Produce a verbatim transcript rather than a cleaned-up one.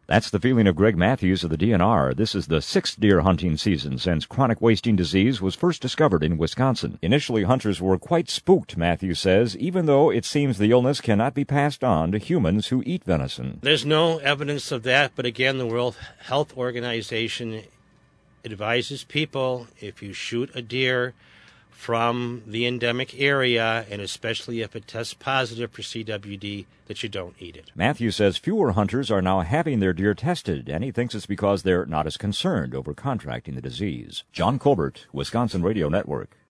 That's the feeling of Greg Matthews of the D N R. This is the sixth deer hunting season since chronic wasting disease was first discovered in Wisconsin. Initially, hunters were quite spooked, Matthews says, even though it seems the illness cannot be passed on to humans who eat venison. There's no evidence of that, but again, the World Health Organization advises people, if you shoot a deer from the endemic area, and especially if it tests positive for C W D, that you don't eat it. Matthews says fewer hunters are now having their deer tested, and he thinks it's because they're not as concerned over contracting the disease. John Colbert, Wisconsin Radio Network.